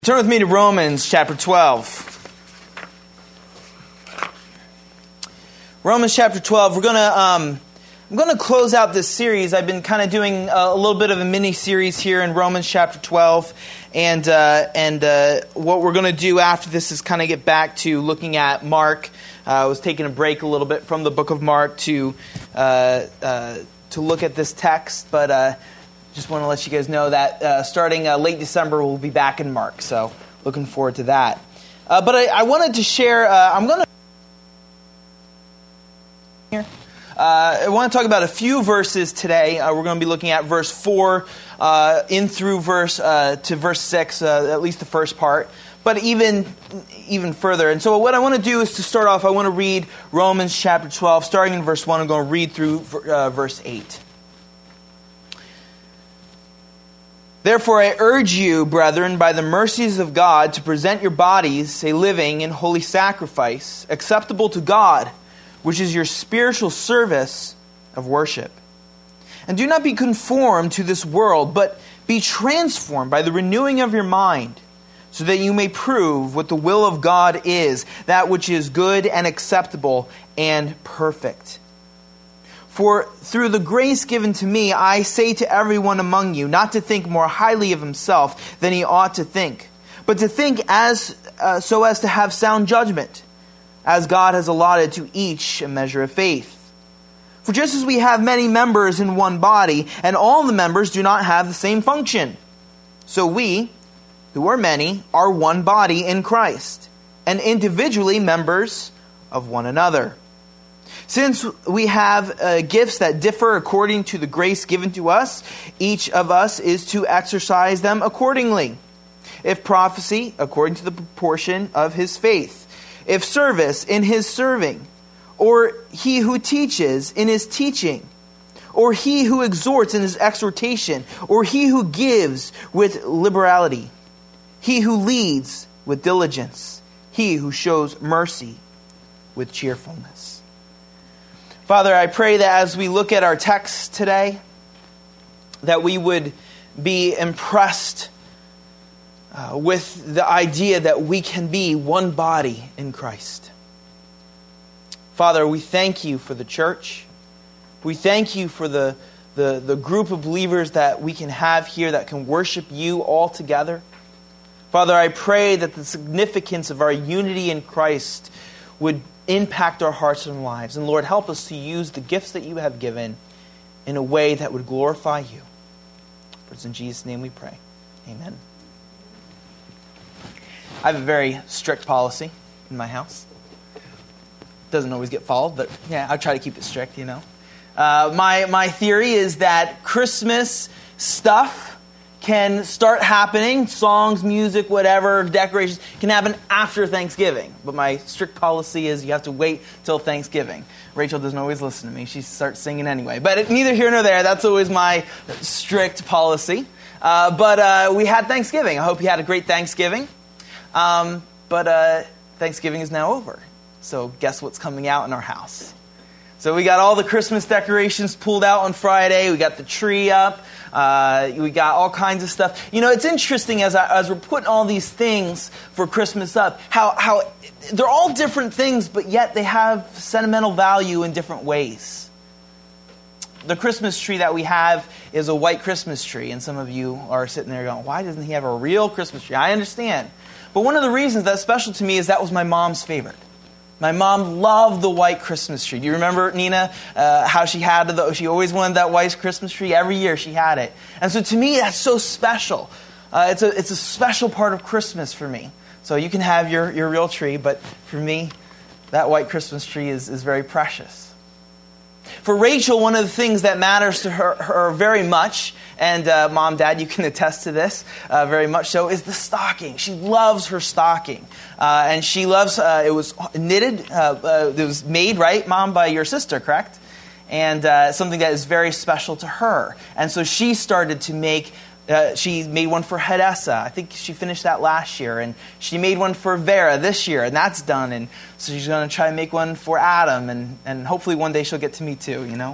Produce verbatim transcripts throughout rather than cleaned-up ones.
Turn with me to Romans chapter twelve. Romans chapter twelve. We're gonna um, I'm gonna close out this series. I've been kind of doing a, a little bit of a mini series here in Romans chapter twelve, and uh, and uh, what we're gonna do after this is kind of get back to looking at Mark. Uh, I was taking a break a little bit from the book of Mark to uh, uh, to look at this text, but. Uh, Just want to let you guys know that uh, starting uh, late December, we'll be back in Mark. So looking forward to that. Uh, but I, I wanted to share, uh, I'm going to here. Uh, I want to talk about a few verses today. Uh, we're going to be looking at verse four uh, in through verse uh, to verse six, uh, at least the first part. But even even further. And so what I want to do is to start off, I want to read Romans chapter twelve, starting in verse one. I'm going to read through uh, verse eight. Therefore, I urge you, brethren, by the mercies of God, to present your bodies a living and holy sacrifice, acceptable to God, which is your spiritual service of worship. And do not be conformed to this world, but be transformed by the renewing of your mind, so that you may prove what the will of God is, that which is good and acceptable and perfect. For through the grace given to me, I say to everyone among you, not to think more highly of himself than he ought to think, but to think as uh, so as to have sound judgment, as God has allotted to each a measure of faith. For just as we have many members in one body, and all the members do not have the same function, so we, who are many, are one body in Christ, and individually members of one another. Since we have uh, gifts that differ according to the grace given to us, each of us is to exercise them accordingly. If prophecy, according to the proportion of his faith. If service, in his serving. Or he who teaches, in his teaching. Or he who exhorts, in his exhortation. Or he who gives with liberality. He who leads with diligence. He who shows mercy with cheerfulness. Father, I pray that as we look at our text today, that we would be impressed uh, with the idea that we can be one body in Christ. Father, we thank you for the church. We thank you for the, the, the group of believers that we can have here that can worship you all together. Father, I pray that the significance of our unity in Christ would impact our hearts and lives. And Lord, help us to use the gifts that you have given in a way that would glorify you. For it's in Jesus' name we pray. Amen. I have a very strict policy in my house. Doesn't always get followed, but yeah, I try to keep it strict, you know. Uh, my, my theory is that Christmas stuff can start happening, songs, music, whatever, decorations, can happen after Thanksgiving. But my strict policy is you have to wait till Thanksgiving. Rachel doesn't always listen to me. She starts singing anyway. But it, neither here nor there. That's always my strict policy. Uh, but uh, we had Thanksgiving. I hope you had a great Thanksgiving. Um, but uh, Thanksgiving is now over. So guess what's coming out in our house? So we got all the Christmas decorations pulled out on Friday. We got the tree up. Uh, we got all kinds of stuff. You know, it's interesting as I, as we're putting all these things for Christmas up, how how they're all different things, but yet they have sentimental value in different ways. The Christmas tree that we have is a white Christmas tree, and some of you are sitting there going, "Why doesn't he have a real Christmas tree?" I understand, but one of the reasons that's special to me is that was my mom's favorite. My mom loved the white Christmas tree. Do you remember, Nina, uh, how she had the, she always wanted that white Christmas tree? Every year she had it. And so to me, that's so special. Uh, it's a it's a special part of Christmas for me. So you can have your, your real tree, but for me, that white Christmas tree is, is very precious. For Rachel, one of the things that matters to her, her very much, and uh, Mom, Dad, you can attest to this uh, very much so, is the stocking. She loves her stocking. Uh, and she loves, uh, it was knitted, uh, uh, it was made, right, Mom, by your sister, correct? And uh, something that is very special to her. And so she started to make Uh, she made one for Hadessa. I think she finished that last year. And she made one for Vera this year, and that's done. And so she's going to try to make one for Adam, and, and hopefully one day she'll get to me too, you know.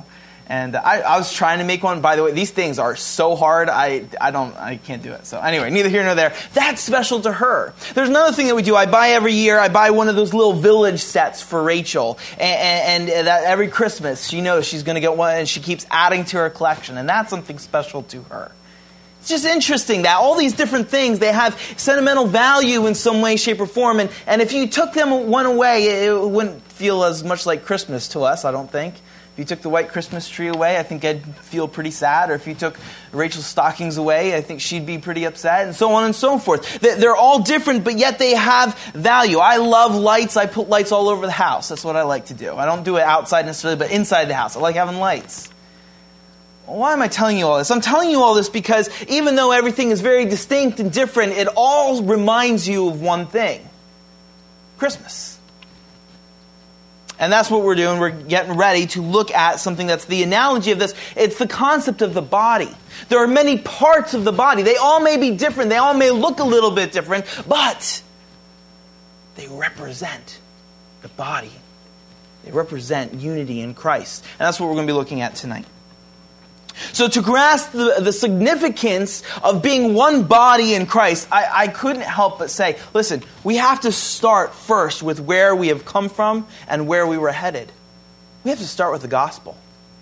And I, I was trying to make one. By the way, these things are so hard. I I don't I can't do it. So anyway, neither here nor there. That's special to her. There's another thing that we do. I buy every year. I buy one of those little village sets for Rachel, and, and, and that every Christmas she knows she's going to get one, and she keeps adding to her collection, and that's something special to her. It's just interesting that all these different things, they have sentimental value in some way, shape, or form, and and if you took them one away, it wouldn't feel as much like Christmas to us. I don't think. If you took the white Christmas tree away, I think I'd feel pretty sad. Or if you took Rachel's stockings away, I think she'd be pretty upset, and so on and so forth. They're all different, but yet they have value. I love lights. I put lights all over the house. That's what I like to do. I don't do it outside necessarily, but inside the house. I like having lights. Why am I telling you all this? I'm telling you all this because even though everything is very distinct and different, it all reminds you of one thing. Christmas. And that's what we're doing. We're getting ready to look at something that's the analogy of this. It's the concept of the body. There are many parts of the body. They all may be different. They all may look a little bit different, but they represent the body. They represent unity in Christ. And that's what we're going to be looking at tonight. So to grasp the, the significance of being one body in Christ, I, I couldn't help but say, listen, we have to start first with where we have come from and where we were headed. We have to start with the gospel.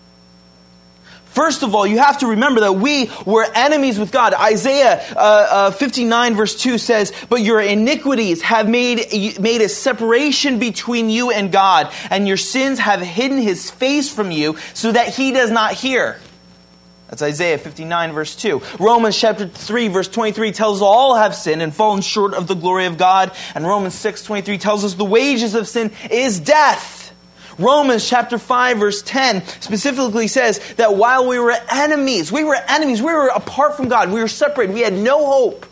First of all, you have to remember that we were enemies with God. Isaiah uh, uh, fifty-nine verse two says, "But your iniquities have made, made a separation between you and God, and your sins have hidden His face from you so that He does not hear." That's Isaiah fifty-nine verse two. Romans chapter three verse twenty-three tells us all have sinned and fallen short of the glory of God. And Romans six twenty-three tells us the wages of sin is death. Romans chapter five verse ten specifically says that while we were enemies, we were enemies, we were apart from God, we were separated, we had no hope.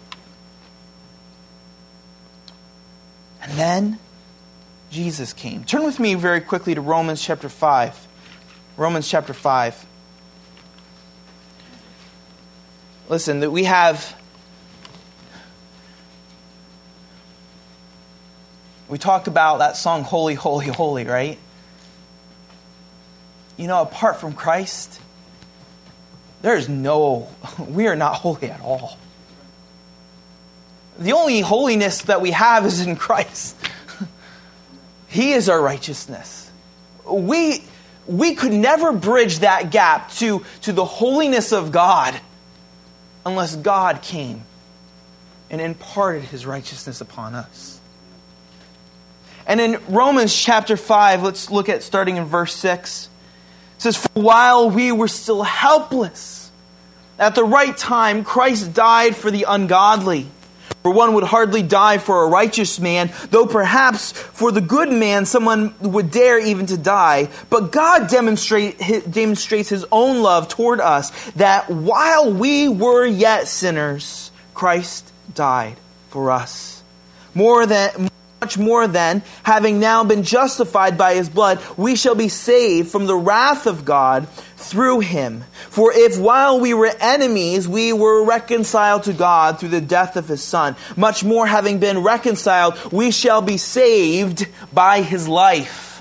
And then Jesus came. Turn with me very quickly to Romans chapter five. Romans chapter five. Listen, that we have, we talked about that song, Holy, Holy, Holy, right? You know, apart from Christ, there is no, we are not holy at all. The only holiness that we have is in Christ. He is our righteousness. We, we could never bridge that gap to, to the holiness of God unless God came and imparted His righteousness upon us. And in Romans chapter five, let's look at starting in verse six. It says, "For while we were still helpless, at the right time Christ died for the ungodly. For one would hardly die for a righteous man, though perhaps for the good man someone would dare even to die. But God demonstrate, demonstrates His own love toward us, that while we were yet sinners, Christ died for us. More than, much more than, having now been justified by His blood, we shall be saved from the wrath of God through Him. For if while we were enemies, we were reconciled to God through the death of His Son, much more having been reconciled, we shall be saved by His life."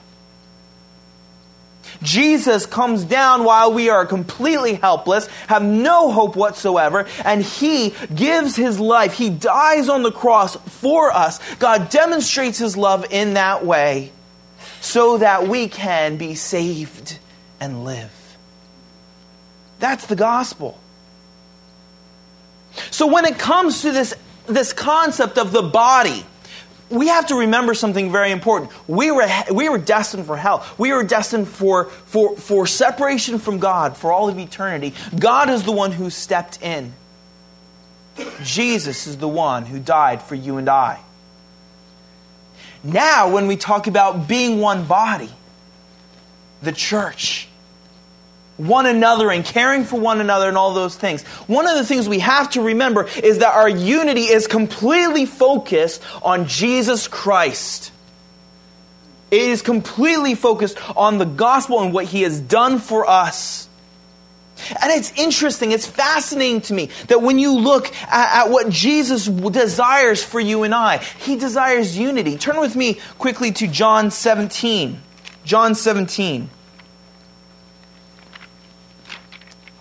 Jesus comes down while we are completely helpless, have no hope whatsoever, and He gives His life. He dies on the cross for us. God demonstrates His love in that way so that we can be saved and live. That's the gospel. So when it comes to this, this concept of the body, we have to remember something very important. We were, we were destined for hell. We were destined for, for, for separation from God for all of eternity. God is the one who stepped in. Jesus is the one who died for you and I. Now, when we talk about being one body, the church, one another and caring for one another and all those things. One of the things we have to remember is that our unity is completely focused on Jesus Christ. It is completely focused on the gospel and what He has done for us. And it's interesting, it's fascinating to me that when you look at, at what Jesus desires for you and I, He desires unity. Turn with me quickly to John seventeen. John seventeen.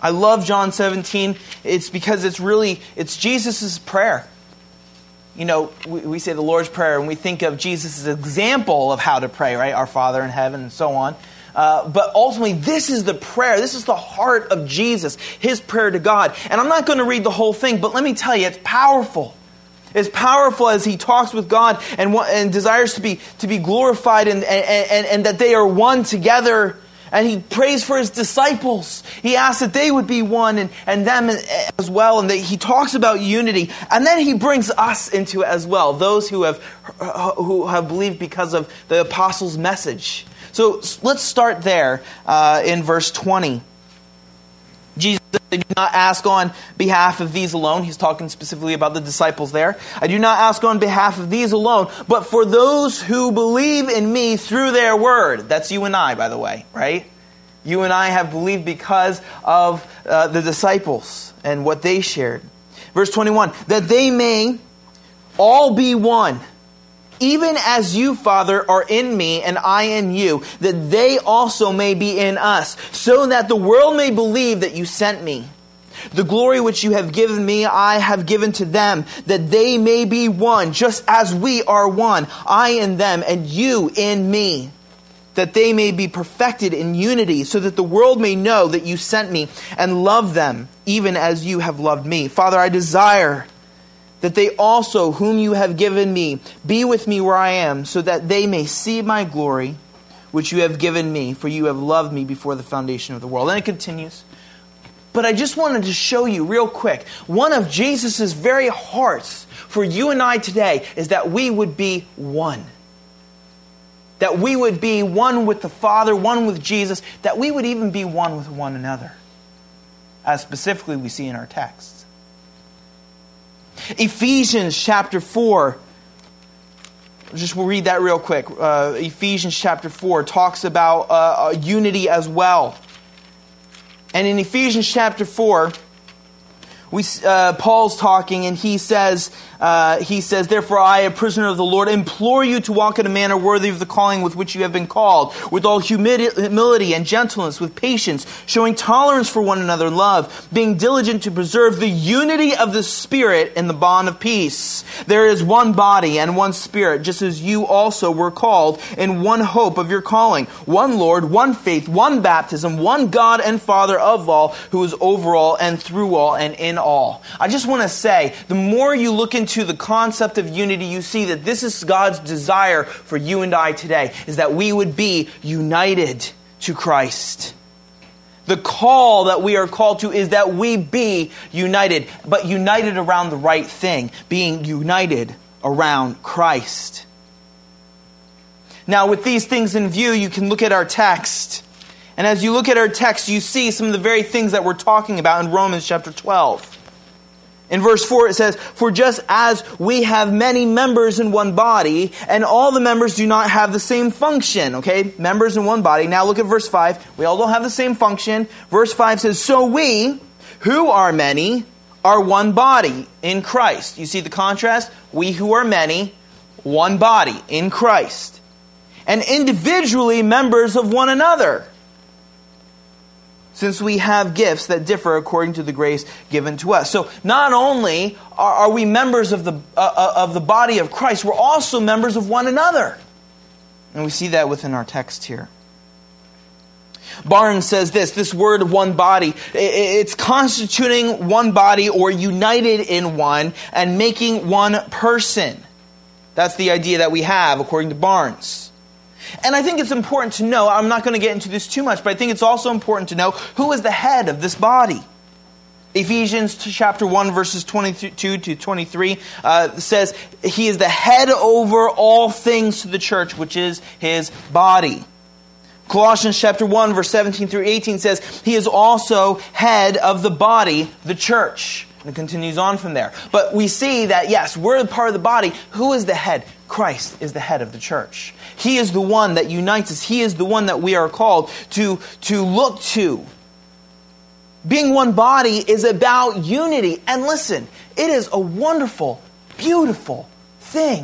I love John seventeen. It's because it's really, it's Jesus' prayer. You know, we, we say the Lord's Prayer, and we think of Jesus' example of how to pray, right? Our Father in heaven and so on. Uh, but ultimately, this is the prayer. This is the heart of Jesus, His prayer to God. And I'm not going to read the whole thing, but let me tell you, it's powerful. It's powerful as He talks with God and, and desires to be, to be glorified and, and, and, and that they are one together. And He prays for His disciples. He asks that they would be one and, and them as well. And that He talks about unity. And then He brings us into it as well. Those who have, who have believed because of the apostles' message. So let's start there uh, in verse twenty. Jesus said, I do not ask on behalf of these alone. He's talking specifically about the disciples there. I do not ask on behalf of these alone, but for those who believe in me through their word. That's you and I, by the way, right? You and I have believed because of uh, the disciples and what they shared. Verse twenty-one, that they may all be one, even as you, Father, are in me and I in you, that they also may be in us, so that the world may believe that you sent me. The glory which you have given me, I have given to them, that they may be one, just as we are one, I in them and you in me, that they may be perfected in unity, so that the world may know that you sent me and love them, even as you have loved me. Father, I desire that they also, whom you have given me, be with me where I am, so that they may see my glory, which you have given me, for you have loved me before the foundation of the world. And it continues. But I just wanted to show you real quick, one of Jesus' very hearts for you and I today is that we would be one. That we would be one with the Father, one with Jesus, that we would even be one with one another, as specifically we see in our text. Ephesians chapter four, just we'll read that real quick. Uh, Ephesians chapter four talks about uh, unity as well. And in Ephesians chapter four, we uh, Paul's talking and he says, uh, he says, therefore I, a prisoner of the Lord, implore you to walk in a manner worthy of the calling with which you have been called, with all humility and gentleness, with patience, showing tolerance for one another in love, being diligent to preserve the unity of the Spirit in the bond of peace. There is one body and one Spirit, just as you also were called in one hope of your calling, one Lord, one faith, one baptism, one God and Father of all, who is over all and through all and in all. I just want to say, the more you look into the concept of unity, you see that this is God's desire for you and I today, is that we would be united to Christ. The call that we are called to is that we be united, but united around the right thing, being united around Christ. Now, with these things in view, you can look at our text. And as you look at our text, you see some of the very things that we're talking about in Romans chapter twelve. In verse four it says, for just as we have many members in one body, and all the members do not have the same function. Okay, members in one body. Now look at verse five. We all don't have the same function. Verse five says, so we, who are many, are one body in Christ. You see the contrast? We who are many, one body in Christ. And individually members of one another, since we have gifts that differ according to the grace given to us. So not only are, are we members of the uh, of the body of Christ, we're also members of one another. And we see that within our text here. Barnes says this, this word one body, it's constituting one body or united in one and making one person. That's the idea that we have according to Barnes. And I think it's important to know, I'm not going to get into this too much, but I think it's also important to know who is the head of this body. Ephesians chapter one verses twenty-two to twenty-three uh, says, he is the head over all things to the church, which is his body. Colossians chapter one verse seventeen through eighteen says, he is also head of the body, the church. And it continues on from there. But we see that, yes, we're part of the body. Who is the head? Christ is the head of the church. He is the one that unites us. He is the one that we are called to, to look to. Being one body is about unity. And listen, it is a wonderful, beautiful thing.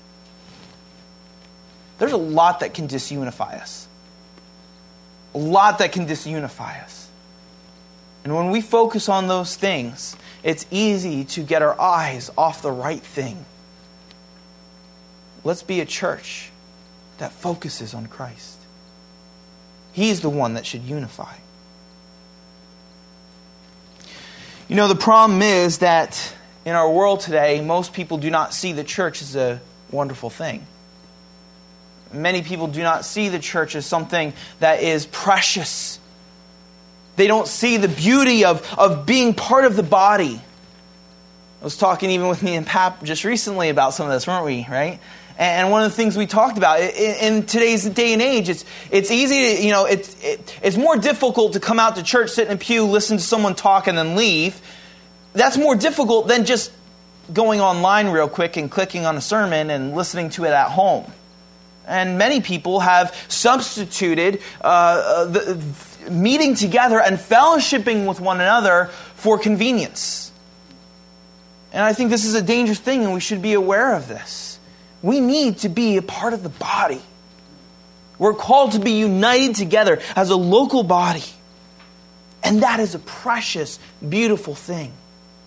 There's a lot that can disunify us. A lot that can disunify us. And when we focus on those things, it's easy to get our eyes off the right thing. Let's be a church that focuses on Christ. He's the one that should unify. You know, the problem is that in our world today, most people do not see the church as a wonderful thing. Many people do not see the church as something that is precious. They don't see the beauty of, of being part of the body. I was talking even with me and Pap just recently about some of this, weren't we, right? And one of the things we talked about, in today's day and age, it's it's easy to, you know, it's it, it's more difficult to come out to church, sit in a pew, listen to someone talk, and then leave. That's more difficult than just going online real quick and clicking on a sermon and listening to it at home. And many people have substituted uh, the, meeting together and fellowshipping with one another for convenience. And I think this is a dangerous thing, and we should be aware of this. We need to be a part of the body. We're called to be united together as a local body. And that is a precious, beautiful thing.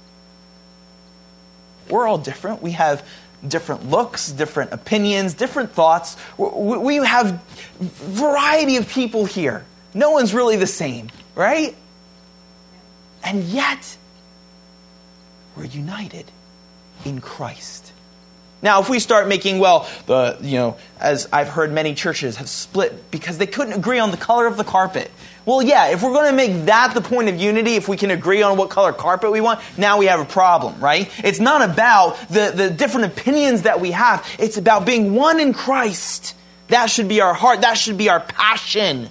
We're all different. We have different looks, different opinions, different thoughts. We have a variety of people here. No one's really the same, right? And yet, we're united in Christ. Now, if we start making, well, the you know, as I've heard many churches have split because they couldn't agree on the color of the carpet. Well, yeah, if we're going to make that the point of unity, if we can agree on what color carpet we want, now we have a problem, right? It's not about the, the different opinions that we have. It's about being one in Christ. That should be our heart. That should be our passion.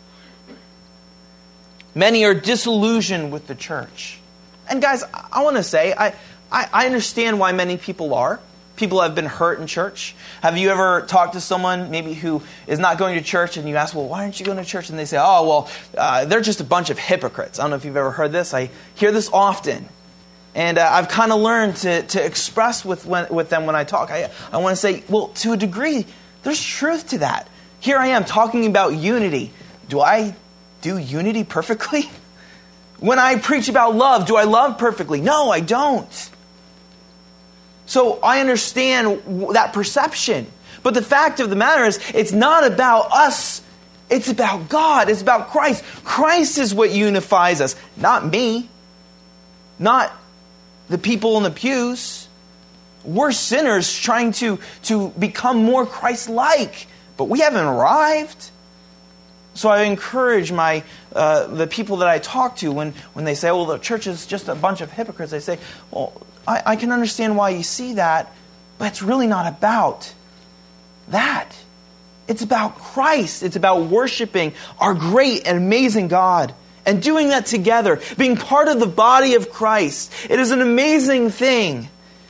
Many are disillusioned with the church. And guys, I want to say, I, I, I understand why many people are. People have been hurt in church. Have you ever talked to someone maybe who is not going to church and you ask, well, why aren't you going to church? And they say, oh, well, uh, they're just a bunch of hypocrites. I don't know if you've ever heard this. I hear this often. And uh, I've kind of learned to, to express with when, with them when I talk. I, I want to say, well, to a degree, there's truth to that. Here I am talking about unity. Do I do unity perfectly? When I preach about love, do I love perfectly? No, I don't. So I understand that perception. But the fact of the matter is, it's not about us. It's about God. It's about Christ. Christ is what unifies us, not me. Not the people in the pews. We're sinners trying to, to become more Christ-like. But we haven't arrived. So I encourage my uh, the people that I talk to when, when they say, well, the church is just a bunch of hypocrites. I say, well, I, I can understand why you see that, but it's really not about that. It's about Christ. It's about worshiping our great and amazing God and doing that together, being part of the body of Christ. It is an amazing thing.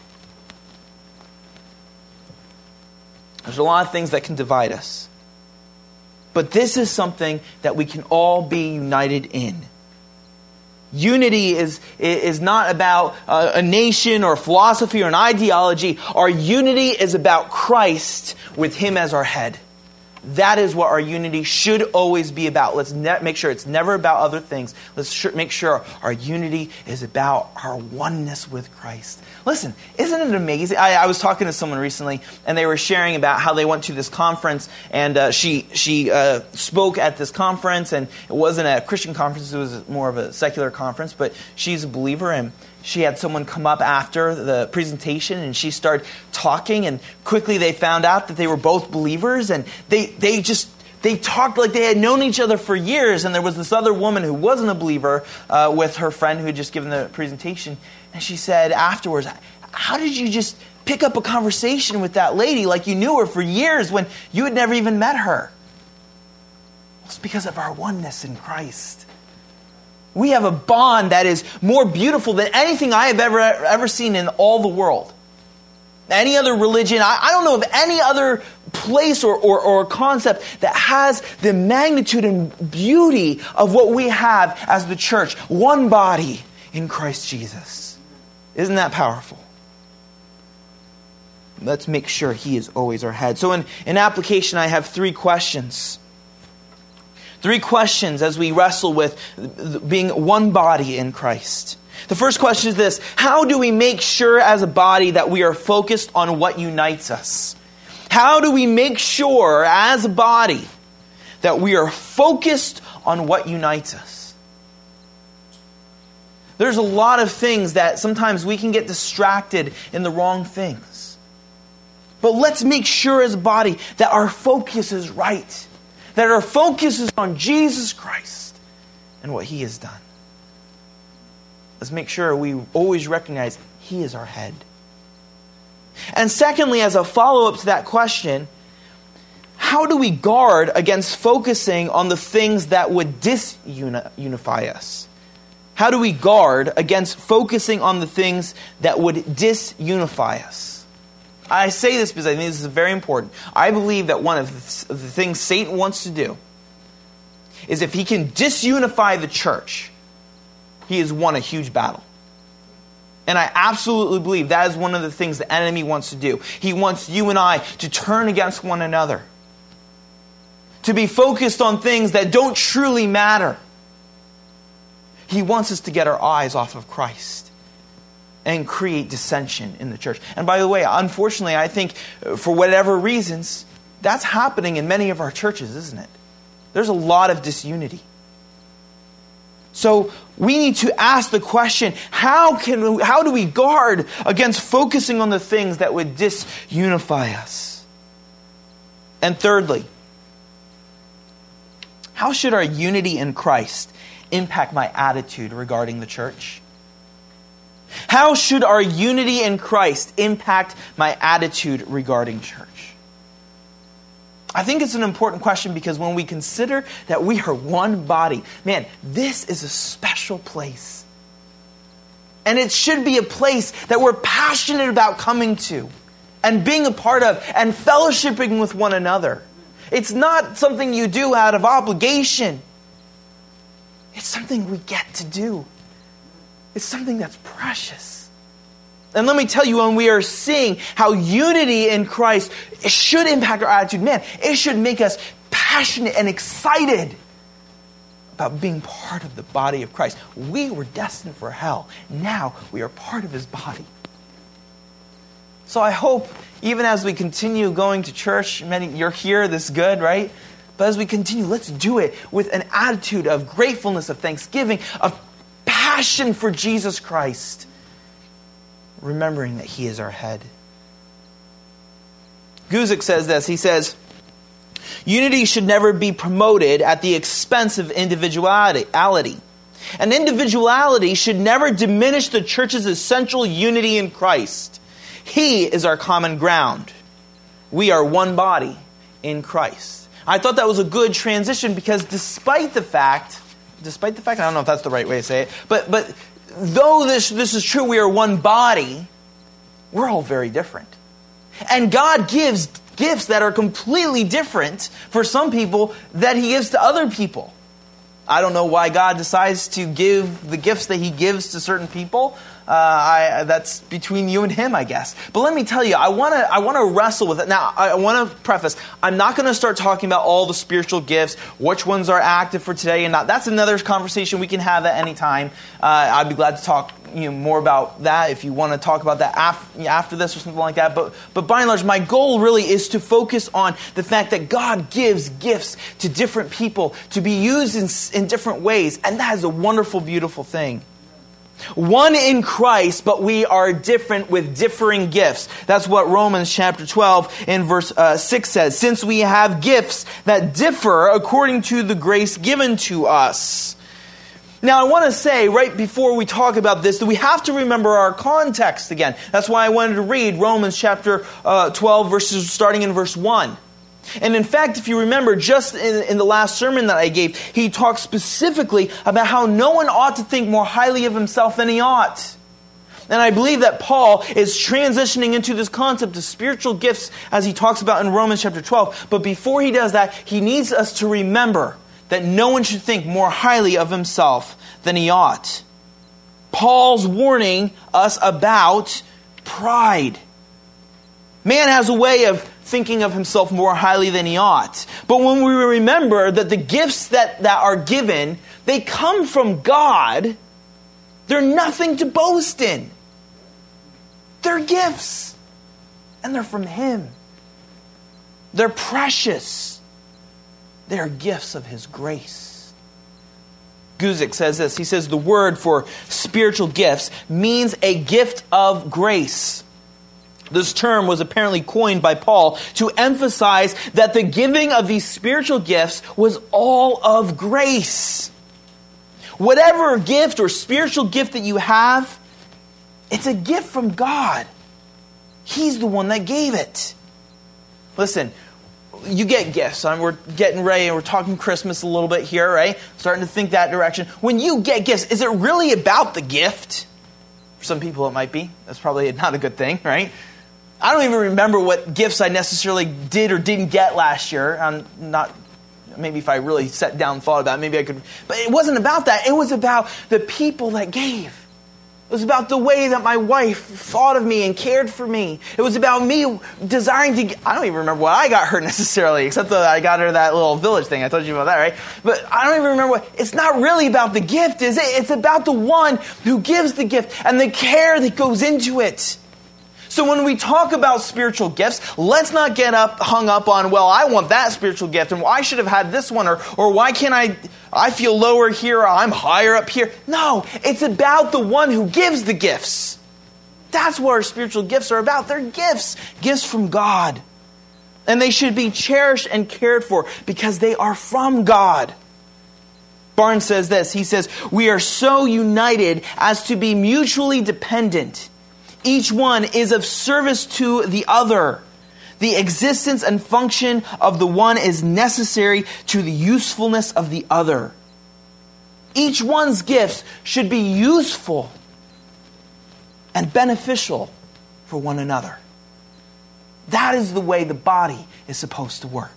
There's a lot of things that can divide us. But this is something that we can all be united in. Unity is, is not about a nation or a philosophy or an ideology. Our unity is about Christ with Him as our head. That is what our unity should always be about. Let's ne- make sure it's never about other things. Let's sh- make sure our unity is about our oneness with Christ. Listen, isn't it amazing? I, I was talking to someone recently, and they were sharing about how they went to this conference, and uh, she she uh, spoke at this conference, and it wasn't a Christian conference, it was more of a secular conference, but she's a believer, and she had someone come up after the presentation, and she started talking, and quickly they found out that they were both believers, and they, they just, they talked like they had known each other for years, and there was this other woman who wasn't a believer uh, with her friend who had just given the presentation, and she said afterwards, how did you just pick up a conversation with that lady like you knew her for years when you had never even met her? Well, it's because of our oneness in Christ. We have a bond that is more beautiful than anything I have ever ever seen in all the world. Any other religion, I, I don't know of any other place or, or, or concept that has the magnitude and beauty of what we have as the church. One body in Christ Jesus. Isn't that powerful? Let's make sure He is always our head. So in, in application, I have three questions. Three questions as we wrestle with being one body in Christ. The first question is this: how do we make sure as a body that we are focused on what unites us? How do we make sure as a body that we are focused on what unites us? There's a lot of things that sometimes we can get distracted in the wrong things. But let's make sure as a body that our focus is right. That our focus is on Jesus Christ and what He has done. Let's make sure we always recognize He is our head. And secondly, as a follow-up to that question, how do we guard against focusing on the things that would disunify us? How do we guard against focusing on the things that would disunify us? I say this because I think this is very important. I believe that one of the things Satan wants to do is if he can disunify the church, he has won a huge battle. And I absolutely believe that is one of the things the enemy wants to do. He wants you and I to turn against one another. To be focused on things that don't truly matter. He wants us to get our eyes off of Christ and create dissension in the church. And by the way, unfortunately, I think for whatever reasons, that's happening in many of our churches, isn't it? There's a lot of disunity. So we need to ask the question, how can we, how do we guard against focusing on the things that would disunify us? And thirdly, how should our unity in Christ impact my attitude regarding the church? How should our unity in Christ impact my attitude regarding church? I think it's an important question because when we consider that we are one body, man, this is a special place. And it should be a place that we're passionate about coming to and being a part of and fellowshipping with one another. It's not something you do out of obligation. It's something we get to do. It's something that's precious. And let me tell you, when we are seeing how unity in Christ it should impact our attitude, man, it should make us passionate and excited about being part of the body of Christ. We were destined for hell. Now we are part of His body. So I hope, even as we continue going to church, many, you're here, this is good, right? But as we continue, let's do it with an attitude of gratefulness, of thanksgiving, of passion for Jesus Christ, remembering that He is our head. Guzik says this. He says, unity should never be promoted at the expense of individuality. And individuality should never diminish the church's essential unity in Christ. He is our common ground. We are one body in Christ. I thought that was a good transition because despite the fact, despite the fact, I don't know if that's the right way to say it, but but though this, this is true, we are one body, we're all very different. And God gives gifts that are completely different for some people that He gives to other people. I don't know why God decides to give the gifts that He gives to certain people. Uh, I, that's between you and Him, I guess. But let me tell you, I want to I want to wrestle with it. Now, I want to preface, I'm not going to start talking about all the spiritual gifts, which ones are active for today and not. That's another conversation we can have at any time. Uh, I'd be glad to talk you know, more about that if you want to talk about that af- after this or something like that. But, but by and large, my goal really is to focus on the fact that God gives gifts to different people to be used in, in different ways. And that is a wonderful, beautiful thing. One in Christ, but we are different with differing gifts. That's what Romans chapter twelve in verse uh, six says. Since we have gifts that differ according to the grace given to us. Now I want to say right before we talk about this that we have to remember our context again. That's why I wanted to read Romans chapter uh, twelve verses starting in verse one. And in fact, if you remember, just in, in the last sermon that I gave, he talked specifically about how no one ought to think more highly of himself than he ought. And I believe that Paul is transitioning into this concept of spiritual gifts as he talks about in Romans chapter twelve. But before he does that, he needs us to remember that no one should think more highly of himself than he ought. Paul's warning us about pride. Man has a way of thinking of himself more highly than he ought. But when we remember that the gifts that, that are given, they come from God, they're nothing to boast in. They're gifts. And they're from Him. They're precious. They're gifts of His grace. Guzik says this. He says the word for spiritual gifts means a gift of grace. This term was apparently coined by Paul to emphasize that the giving of these spiritual gifts was all of grace. Whatever gift or spiritual gift that you have, it's a gift from God. He's the one that gave it. Listen, you get gifts. We're getting ready and we're talking Christmas a little bit here, right? Starting to think that direction. When you get gifts, is it really about the gift? For some people it might be. That's probably not a good thing, right? I don't even remember what gifts I necessarily did or didn't get last year. I'm not... Maybe if I really sat down and thought about it, maybe I could... But it wasn't about that. It was about the people that gave. It was about the way that my wife thought of me and cared for me. It was about me desiring to... I don't even remember what I got her necessarily, except that I got her that little village thing. I told you about that, right? But I don't even remember what... It's not really about the gift, is it? It's about the one who gives the gift and the care that goes into it. So when we talk about spiritual gifts, let's not get up hung up on, well, I want that spiritual gift, and well, I should have had this one, or or why can't I, I feel lower here, or I'm higher up here. No, it's about the one who gives the gifts. That's what our spiritual gifts are about. They're gifts, gifts from God. And they should be cherished and cared for because they are from God. Barnes says this, he says, we are so united as to be mutually dependent. Each one is of service to the other. The existence and function of the one is necessary to the usefulness of the other. Each one's gifts should be useful and beneficial for one another. That is the way the body is supposed to work.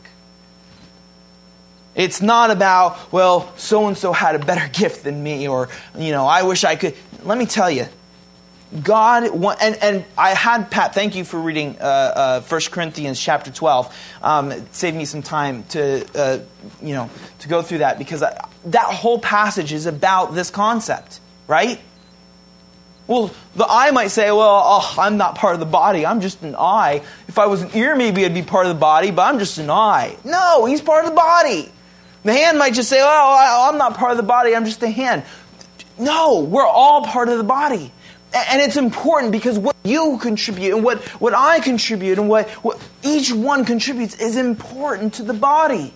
It's not about, well, so-and-so had a better gift than me, or, you know, I wish I could. Let me tell you, God, and, and I had, Pat, thank you for reading uh, uh, First Corinthians chapter twelve. Um, it saved me some time to, uh, you know, to go through that, because I, that whole passage is about this concept, right? Well, the eye might say, well, oh, I'm not part of the body. I'm just an eye. If I was an ear, maybe I'd be part of the body, but I'm just an eye. No, he's part of the body. The hand might just say, oh, I'm not part of the body. I'm just a hand. No, we're all part of the body. And it's important because what you contribute and what, what I contribute and what, what each one contributes is important to the body.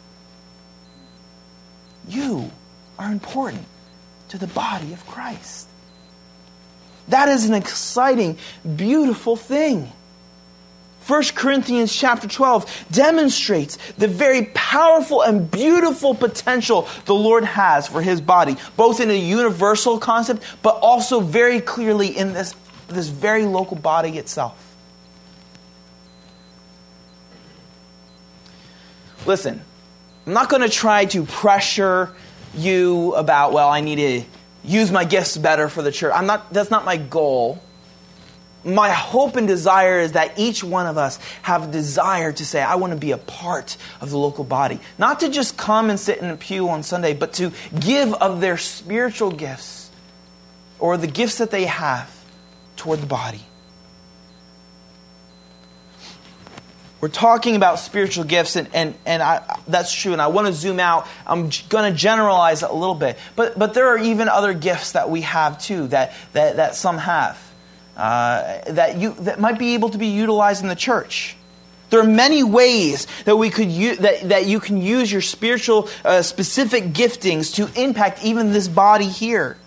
You are important to the body of Christ. That is an exciting, beautiful thing. First Corinthians chapter twelve demonstrates the very powerful and beautiful potential the Lord has for His body, both in a universal concept, but also very clearly in this, this very local body itself. Listen, I'm not going to try to pressure you about, well, I need to use my gifts better for the church. I'm not. That's not my goal. My hope and desire is that each one of us have a desire to say, I want to be a part of the local body. Not to just come and sit in a pew on Sunday, but to give of their spiritual gifts or the gifts that they have toward the body. We're talking about spiritual gifts, and, and, and I, that's true, and I want to zoom out. I'm going to generalize it a little bit. But but there are even other gifts that we have too, that, that, that some have. Uh, that you that might be able to be utilized in the church. There are many ways that we could u- that that you can use your spiritual uh, specific giftings to impact even this body here.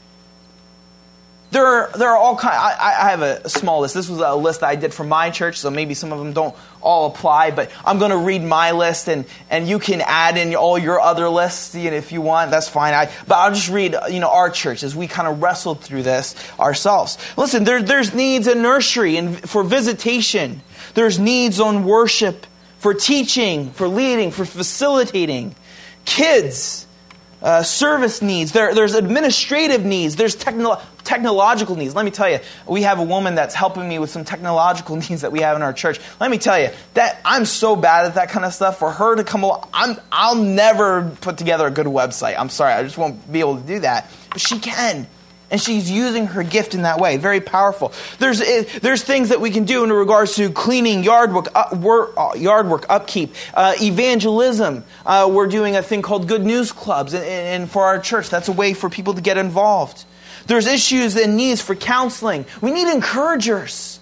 There are there are all kind. I, I have a small list. This was a list that I did for my church, so maybe some of them don't all apply. But I'm going to read my list, and, and you can add in all your other lists, you know, if you want. That's fine. I, but I'll just read, you know, our church as we kind of wrestled through this ourselves. Listen, there there's needs in nursery and for visitation. There's needs on worship, for teaching, for leading, for facilitating, kids. uh, service needs. There, there's administrative needs. There's techno- technological needs. Let me tell you, we have a woman that's helping me with some technological needs that we have in our church. Let me tell you, that I'm so bad at that kind of stuff. For her to come along, I'm, I'll never put together a good website. I'm sorry, I just won't be able to do that. But she can. And she's using her gift in that way. Very powerful. There's there's things that we can do in regards to cleaning, yard work, uh, work uh, yard work, upkeep, uh, evangelism. Uh, we're doing a thing called Good News Clubs, and, and for our church, that's a way for people to get involved. There's issues and needs for counseling. We need encouragers,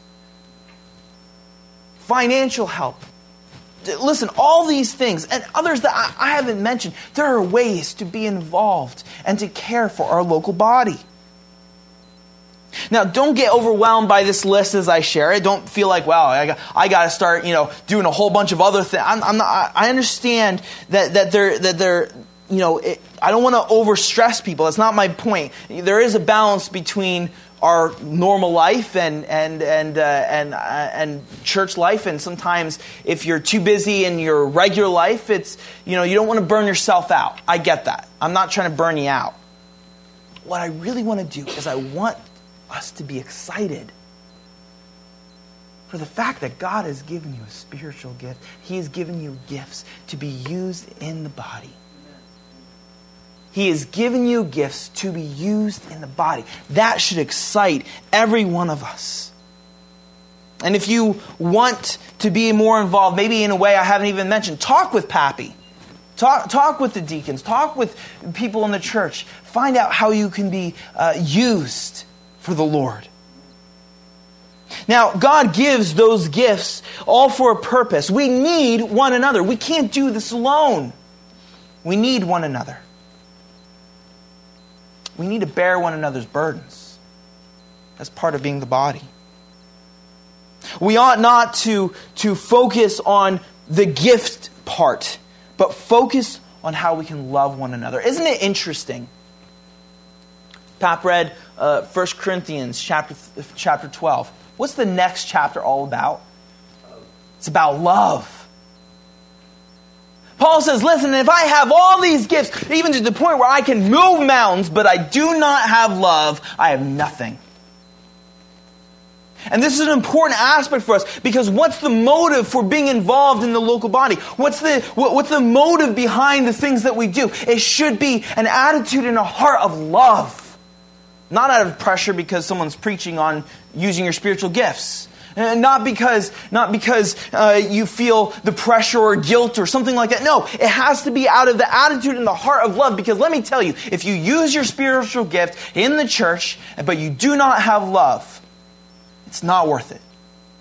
financial help. Listen, all these things and others that I, I haven't mentioned, there are ways to be involved and to care for our local body. Now, don't get overwhelmed by this list as I share it. Don't feel like, wow, I got, I got to start, you know, doing a whole bunch of other things. I'm, I'm not. I understand that that they're that they're, you know, it, I don't want to overstress people. That's not my point. There is a balance between our normal life and and and uh, and uh, and church life, and sometimes if you're too busy in your regular life, it's, you know, you don't want to burn yourself out. I get that. I'm not trying to burn you out. What I really want to do is I want us to be excited for the fact that God has given you a spiritual gift. He has given you gifts to be used in the body. He has given you gifts to be used in the body. That should excite every one of us. And if you want to be more involved, maybe in a way I haven't even mentioned, talk with Pappy. Talk, talk with the deacons. Talk with people in the church. Find out how you can be uh, used for the Lord. Now, God gives those gifts all for a purpose. We need one another. We can't do this alone. We need one another. We need to bear one another's burdens. That's part of being the body. We ought not to, to focus on the gift part, but focus on how we can love one another. Isn't it interesting? Pap read uh, First Corinthians chapter, chapter twelve. What's the next chapter all about? It's about love. Paul says, listen, if I have all these gifts, even to the point where I can move mountains, but I do not have love, I have nothing. And this is an important aspect for us, because what's the motive for being involved in the local body? What's the what, what's the motive behind the things that we do? It should be an attitude and a heart of love. Not out of pressure because someone's preaching on using your spiritual gifts. Not because, not because uh, you feel the pressure or guilt or something like that. No, it has to be out of the attitude and the heart of love. Because let me tell you, if you use your spiritual gift in the church, but you do not have love, it's not worth it.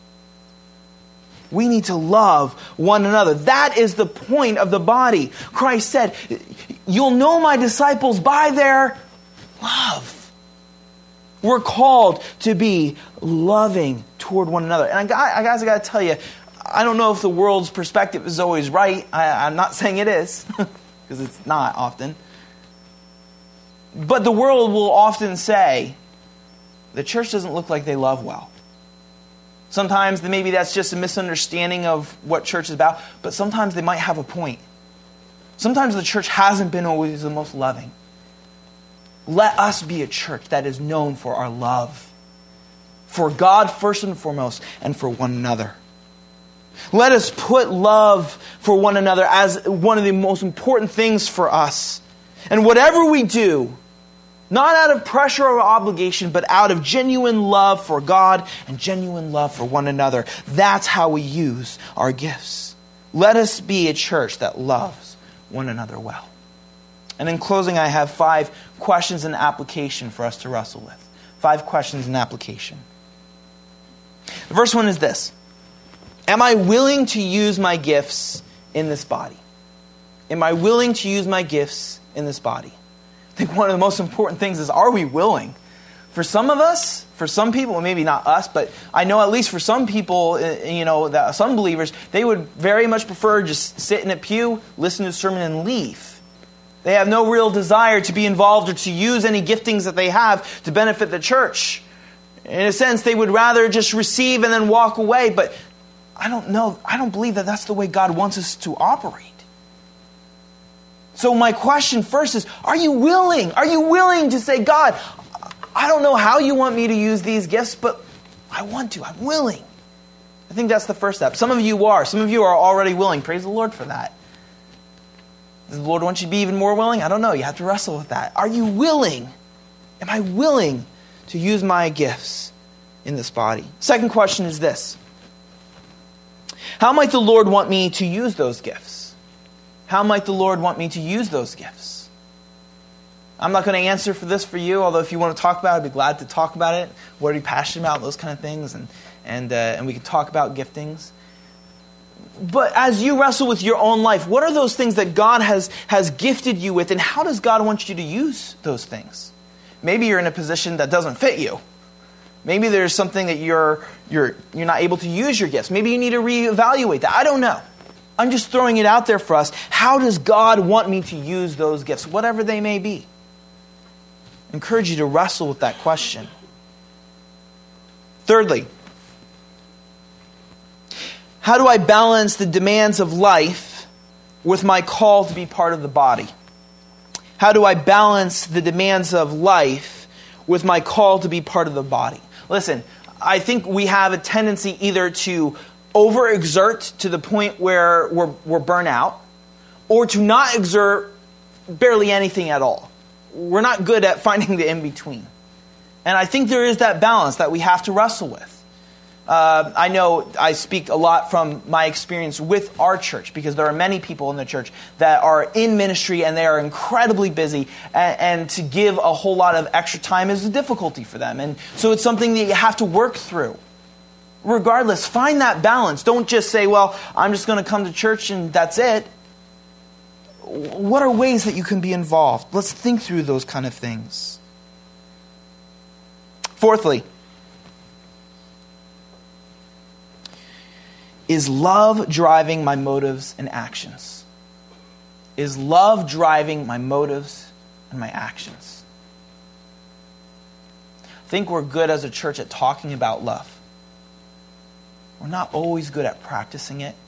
We need to love one another. That is the point of the body. Christ said, you'll know my disciples by their love. We're called to be loving toward one another. And I, I guys, I got to tell you, I don't know if the world's perspective is always right. I, I'm not saying it is, because it's not often. But the world will often say, the church doesn't look like they love well. Sometimes maybe that's just a misunderstanding of what church is about, but sometimes they might have a point. Sometimes the church hasn't been always the most loving. Let us be a church that is known for our love. For God first and foremost, and for one another. Let us put love for one another as one of the most important things for us. And whatever we do, not out of pressure or obligation, but out of genuine love for God and genuine love for one another. That's how we use our gifts. Let us be a church that loves one another well. And in closing, I have five questions and application for us to wrestle with. Five questions and application. The first one is this. Am I willing to use my gifts in this body? Am I willing to use my gifts in this body? I think one of the most important things is, are we willing? For some of us, for some people, maybe not us, but I know at least for some people, you know, that some believers, they would very much prefer just sit in a pew, listen to a sermon, and leave. They have no real desire to be involved or to use any giftings that they have to benefit the church. In a sense, they would rather just receive and then walk away. But I don't know. I don't believe that that's the way God wants us to operate. So my question first is, are you willing? Are you willing to say, God, I don't know how you want me to use these gifts, but I want to. I'm willing. I think that's the first step. Some of you are. Some of you are already willing. Praise the Lord for that. Does the Lord want you to be even more willing? I don't know. You have to wrestle with that. Are you willing? Am I willing to use my gifts in this body? Second question is this. How might the Lord want me to use those gifts? How might the Lord want me to use those gifts? I'm not going to answer for this for you, although if you want to talk about it, I'd be glad to talk about it. What are you passionate about? Those kind of things. And and uh, and we can talk about giftings. But as you wrestle with your own life, what are those things that God has, has gifted you with, and how does God want you to use those things? Maybe you're in a position that doesn't fit you. Maybe there's something that you're you're you're not able to use your gifts. Maybe you need to reevaluate that. I don't know. I'm just throwing it out there for us. How does God want me to use those gifts, whatever they may be? I encourage you to wrestle with that question. Thirdly, how do I balance the demands of life with my call to be part of the body? How do I balance the demands of life with my call to be part of the body? Listen, I think we have a tendency either to overexert to the point where we're, we're burnt out, or to not exert barely anything at all. We're not good at finding the in-between. And I think there is that balance that we have to wrestle with. Uh, I know I speak a lot from my experience with our church, because there are many people in the church that are in ministry and they are incredibly busy, and, and to give a whole lot of extra time is a difficulty for them. And so it's something that you have to work through. Regardless, find that balance. Don't just say, well, I'm just going to come to church and that's it. What are ways that you can be involved? Let's think through those kind of things. Fourthly, is love driving my motives and actions? Is love driving my motives and my actions? I think we're good as a church at talking about love. We're not always good at practicing it.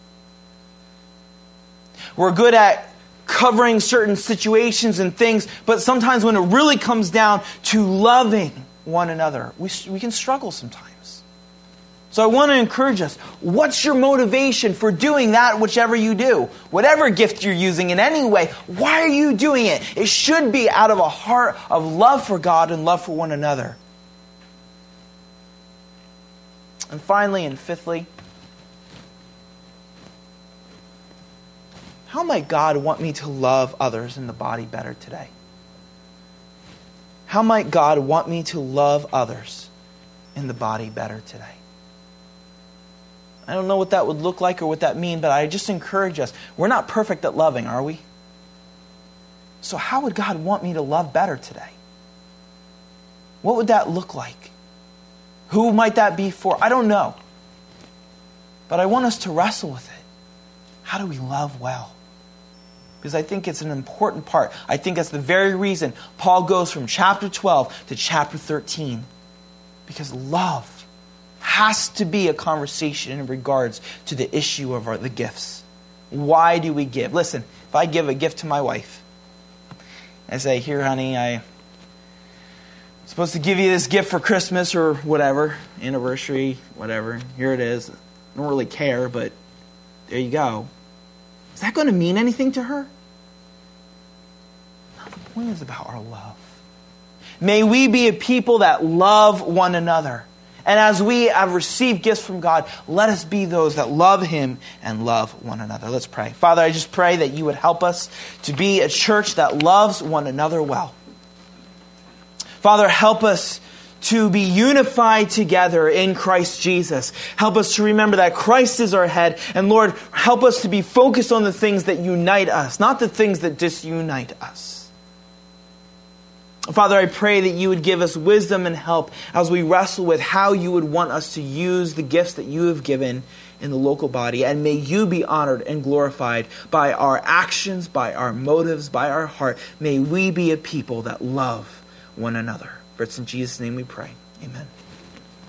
We're good at covering certain situations and things, but sometimes when it really comes down to loving one another, we, we can struggle sometimes. So I want to encourage us, what's your motivation for doing that, whichever you do? Whatever gift you're using in any way, why are you doing it? It should be out of a heart of love for God and love for one another. And finally and fifthly, how might God want me to love others in the body better today? How might God want me to love others in the body better today? I don't know what that would look like or what that means, but I just encourage us. We're not perfect at loving, are we? So how would God want me to love better today? What would that look like? Who might that be for? I don't know. But I want us to wrestle with it. How do we love well? Because I think it's an important part. I think that's the very reason Paul goes from chapter twelve to chapter thirteen. Because love has to be a conversation in regards to the issue of our, the gifts. Why do we give? Listen, if I give a gift to my wife, I say, here, honey, I... supposed to give you this gift for Christmas or whatever, anniversary, whatever. Here it is. I don't really care, but there you go. Is that going to mean anything to her? No, the point is about our love. May we be a people that love one another. And as we have received gifts from God, let us be those that love Him and love one another. Let's pray. Father, I just pray that you would help us to be a church that loves one another well. Father, help us to be unified together in Christ Jesus. Help us to remember that Christ is our head. And Lord, help us to be focused on the things that unite us, not the things that disunite us. Father, I pray that you would give us wisdom and help as we wrestle with how you would want us to use the gifts that you have given in the local body. And may you be honored and glorified by our actions, by our motives, by our heart. May we be a people that love one another. For it's in Jesus' name we pray. Amen.